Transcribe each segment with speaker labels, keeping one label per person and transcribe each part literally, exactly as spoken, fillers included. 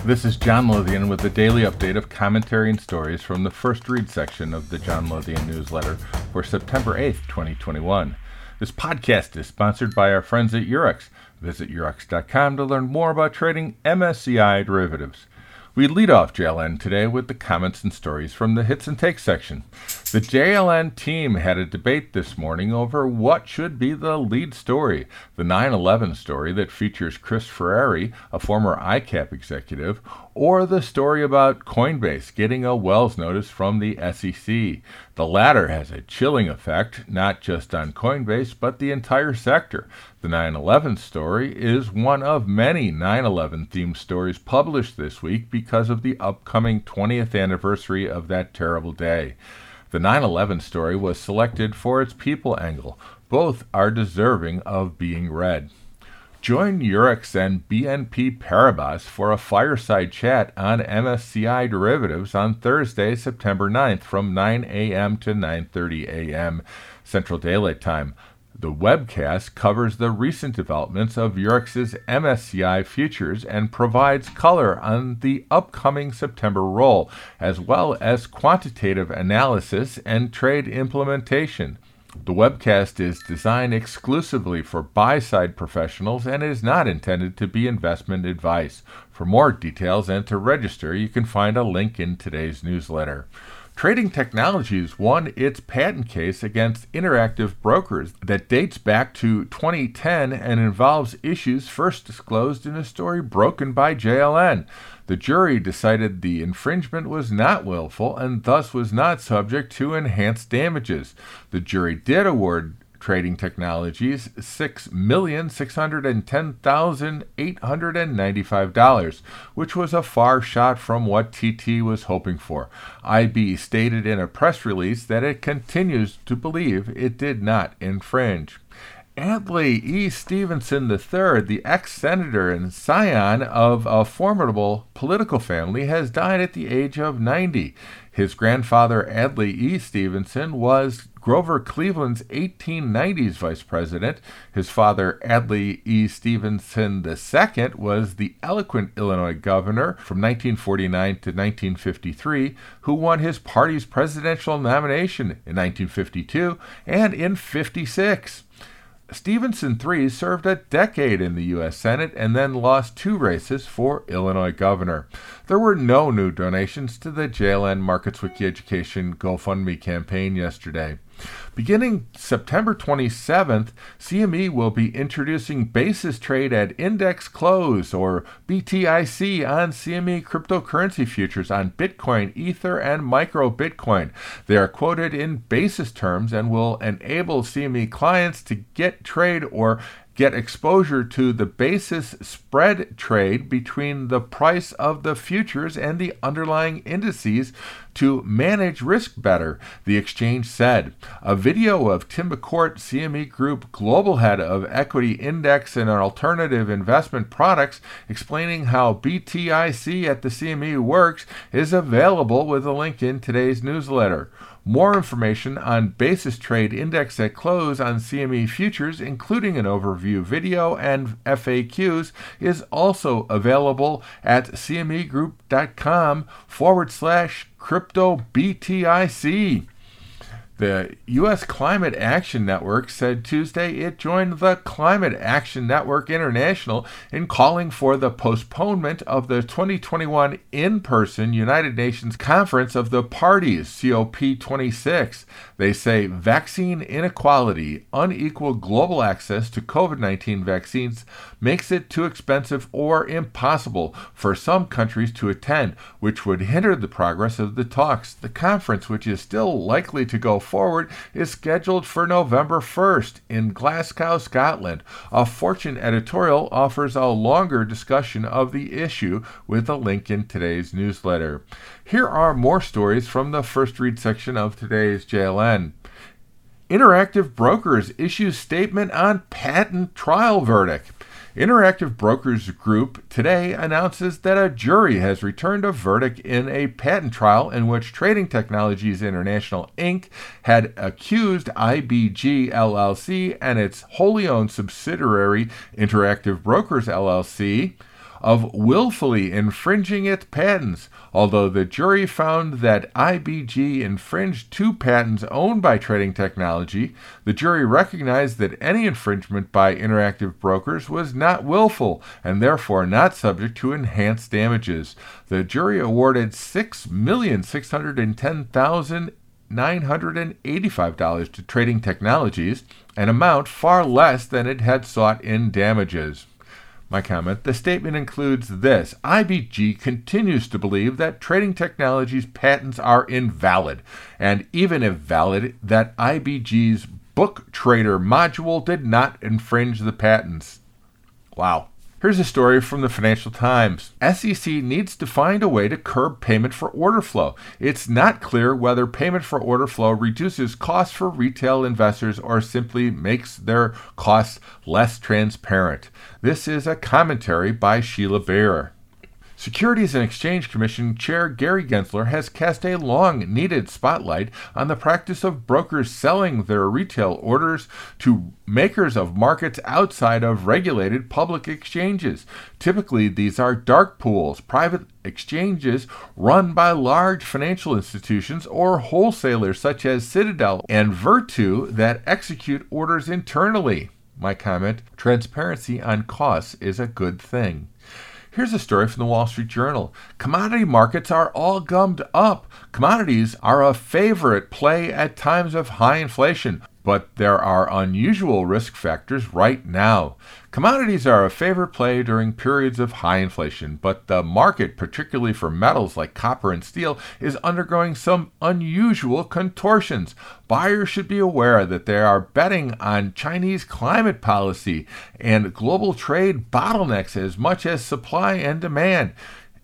Speaker 1: This is John Lothian with a daily update of commentary and stories from the First Read section of the John Lothian newsletter for September eighth, twenty twenty-one. This podcast is sponsored by our friends at Eurex. Visit Eurex dot com to learn more about trading M S C I derivatives. We lead off J L N today with the comments and stories from the Hits and Takes section. The J L N team had a debate this morning over what should be the lead story. The nine eleven story that features Chris Ferrari, a former I CAP executive, or the story about Coinbase getting a Wells notice from the S E C. The latter has a chilling effect, not just on Coinbase, but the entire sector. The nine eleven story is one of many nine eleven themed stories published this week because of the upcoming twentieth anniversary of that terrible day. The nine eleven story was selected for its people angle. Both are deserving of being read. Join Eurex and B N P Paribas for a fireside chat on M S C I derivatives on Thursday, September ninth from nine a.m. to nine thirty a.m. Central Daylight Time. The webcast covers the recent developments of Eurex's M S C I futures and provides color on the upcoming September roll, as well as quantitative analysis and trade implementation. The webcast is designed exclusively for buy-side professionals and is not intended to be investment advice. For more details and to register, you can find a link in today's newsletter. Trading Technologies won its patent case against Interactive Brokers that dates back to twenty ten and involves issues first disclosed in a story broken by J L N. The jury decided the infringement was not willful and thus was not subject to enhanced damages. The jury did award Trading Technologies six million six hundred ten thousand eight hundred ninety-five dollars, which was a far shot from what T T was hoping for. I B stated in a press release that it continues to believe it did not infringe. Adlai E. Stevenson the third, the ex-senator and scion of a formidable political family, has died at the age of ninety. His grandfather, Adlai E. Stevenson, was Grover Cleveland's eighteen nineties vice president. His father, Adlai E. Stevenson the second, was the eloquent Illinois governor from nineteen forty-nine to nineteen fifty-three, who won his party's presidential nomination in nineteen fifty-two and in fifty-six. Stevenson the third served a decade in the U S Senate and then lost two races for Illinois governor. There were no new donations to the J L N Markets Wiki Education GoFundMe campaign yesterday. Beginning September twenty-seventh, C M E will be introducing basis trade at index close, or B T I C, on C M E cryptocurrency futures on Bitcoin, Ether, and Micro Bitcoin. They are quoted in basis terms and will enable C M E clients to get trade or get exposure to the basis spread trade between the price of the futures and the underlying indices to manage risk better, the exchange said. A video of Tim McCourt, C M E Group Global Head of Equity Index and Alternative Investment Products, explaining how B T I C at the C M E works is available with a link in today's newsletter. More information on basis trade index at close on C M E futures, including an overview video and F A Qs, is also available at cmegroup.com forward slash crypto BTIC. The U S Climate Action Network said Tuesday it joined the Climate Action Network International in calling for the postponement of the twenty twenty-one in-person United Nations Conference of the Parties, C O P twenty-six. They say vaccine inequality, unequal global access to COVID nineteen vaccines makes it too expensive or impossible for some countries to attend, which would hinder the progress of the talks. The conference, which is still likely to go forward, is scheduled for November first in Glasgow, Scotland. A Fortune editorial offers a longer discussion of the issue with a link in today's newsletter. Here are more stories from the First Read section of today's J L N. Interactive Brokers issues statement on patent trial verdict. Interactive Brokers Group today announces that a jury has returned a verdict in a patent trial in which Trading Technologies International, Incorporated had accused I B G L L C and its wholly owned subsidiary Interactive Brokers L L C of willfully infringing its patents. Although the jury found that I B G infringed two patents owned by Trading Technology, the jury recognized that any infringement by Interactive Brokers was not willful and therefore not subject to enhanced damages. The jury awarded six million six hundred ten thousand nine hundred eighty-five dollars to Trading Technologies, an amount far less than it had sought in damages. My comment, the statement includes this: I B G continues to believe that Trading Technologies' patents are invalid, and even if valid, that I B G's Book Trader module did not infringe the patents. Wow. Here's a story from the Financial Times. S E C needs to find a way to curb payment for order flow. It's not clear whether payment for order flow reduces costs for retail investors or simply makes their costs less transparent. This is a commentary by Sheila Bair. Securities and Exchange Commission Chair Gary Gensler has cast a long-needed spotlight on the practice of brokers selling their retail orders to makers of markets outside of regulated public exchanges. Typically, these are dark pools, private exchanges run by large financial institutions or wholesalers such as Citadel and Virtu that execute orders internally. My comment, transparency on costs is a good thing. Here's a story from the Wall Street Journal. Commodity markets are all gummed up. Commodities are a favorite play at times of high inflation, but there are unusual risk factors right now. Commodities are a favorite play during periods of high inflation, but the market, particularly for metals like copper and steel, is undergoing some unusual contortions. Buyers should be aware that they are betting on Chinese climate policy and global trade bottlenecks as much as supply and demand.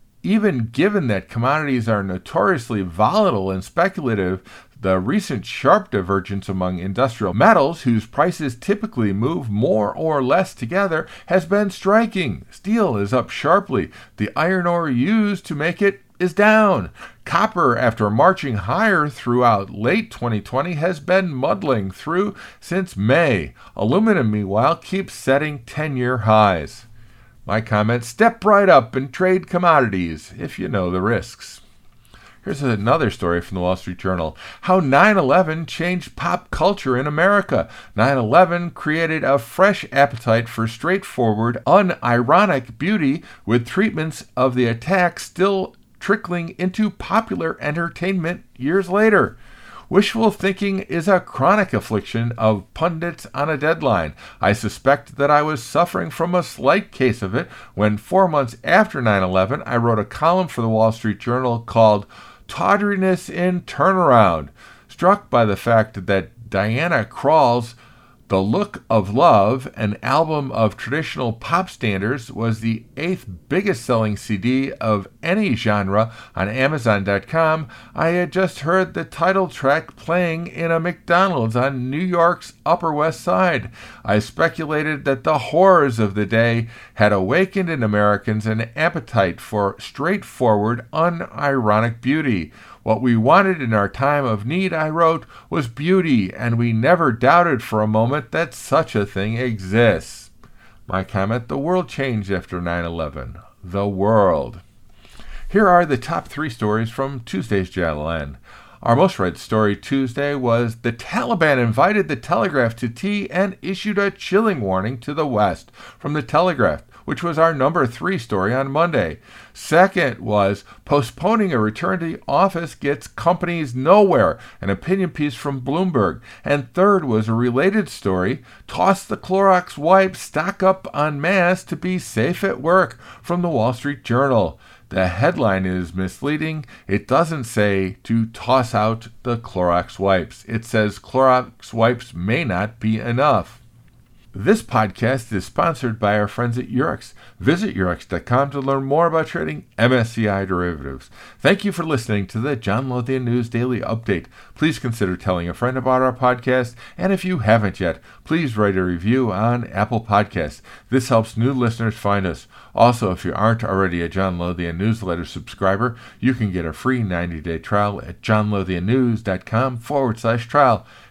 Speaker 1: Even given that commodities are notoriously volatile and speculative, the recent sharp divergence among industrial metals, whose prices typically move more or less together, has been striking. Steel is up sharply. The iron ore used to make it is down. Copper, after marching higher throughout late twenty twenty, has been muddling through since May. Aluminum, meanwhile, keeps setting ten-year highs. My comment, step right up and trade commodities if you know the risks. Here's another story from the Wall Street Journal. How nine eleven changed pop culture in America. nine eleven created a fresh appetite for straightforward, unironic beauty, with treatments of the attack still trickling into popular entertainment years later. Wishful thinking is a chronic affliction of pundits on a deadline. I suspect that I was suffering from a slight case of it when four months after nine eleven I wrote a column for the Wall Street Journal called Tawdriness in Turnaround, struck by the fact that Diana Krall's The Look of Love, an album of traditional pop standards, was the eighth biggest selling C D of any genre on Amazon dot com. I had just heard the title track playing in a McDonald's on New York's Upper West Side. I speculated that the horrors of the day had awakened in Americans an appetite for straightforward, unironic beauty. What we wanted in our time of need, I wrote, was beauty, and we never doubted for a moment that such a thing exists. My comment, the world changed after nine eleven. The world. Here are the top three stories from Tuesday's J L N. Our most read story Tuesday was the Taliban invited the Telegraph to tea and issued a chilling warning to the West, from the Telegraph, which was our number three story on Monday. Second was postponing a return to the office gets companies nowhere, an opinion piece from Bloomberg. And third was a related story, toss the Clorox wipes, stock up en masse to be safe at work, from the Wall Street Journal. The headline is misleading. It doesn't say to toss out the Clorox wipes. It says Clorox wipes may not be enough. This podcast is sponsored by our friends at Eurex. Visit Eurex dot com to learn more about trading M S C I derivatives. Thank you for listening to the John Lothian News Daily Update. Please consider telling a friend about our podcast, and if you haven't yet, please write a review on Apple Podcasts. This helps new listeners find us. Also, if you aren't already a John Lothian newsletter subscriber, you can get a free ninety-day trial at johnlothiannews.com forward slash trial.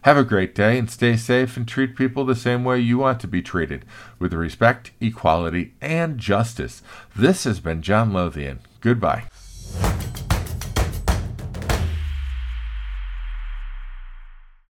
Speaker 1: Have a great day and stay safe and treat people the same way you want to be treated, with respect, equality, and justice. This has been John Lothian. Goodbye.